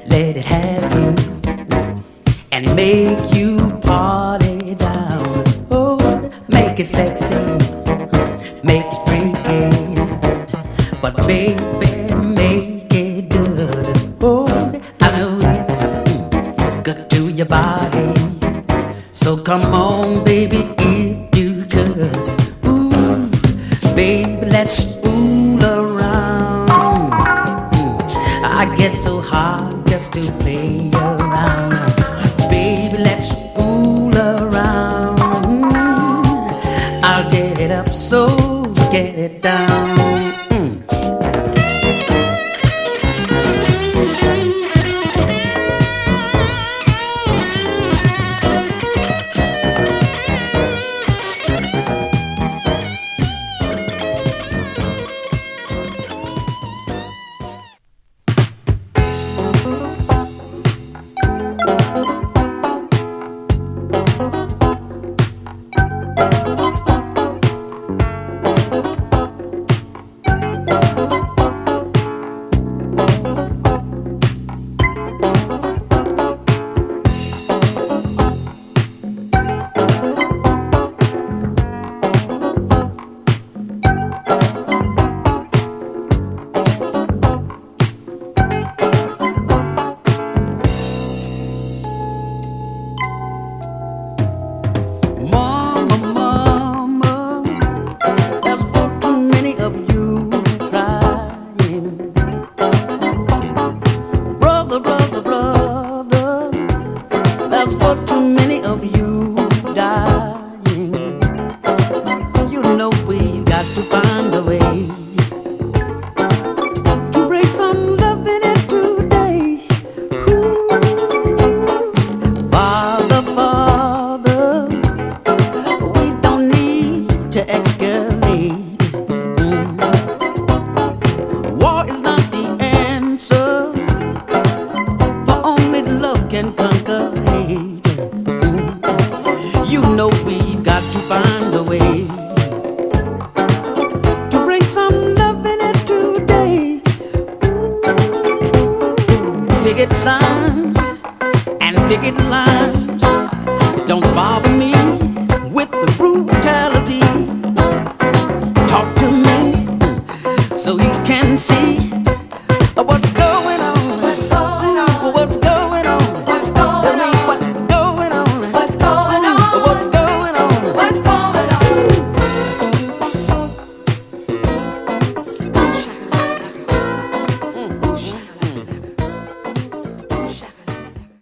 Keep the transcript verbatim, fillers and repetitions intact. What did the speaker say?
let it have you and make you party down. Oh, make it sexy, make it freaky, but baby, make it good. Oh, I know it's good to your body, so come on, baby, if you could. Ooh, baby, let's fool around. I get so hard just to play around. Baby, let's fool around. I'll get it up, so get it down. Picket signs and picket lines don't bother me with the brutality. Talk to me so you can see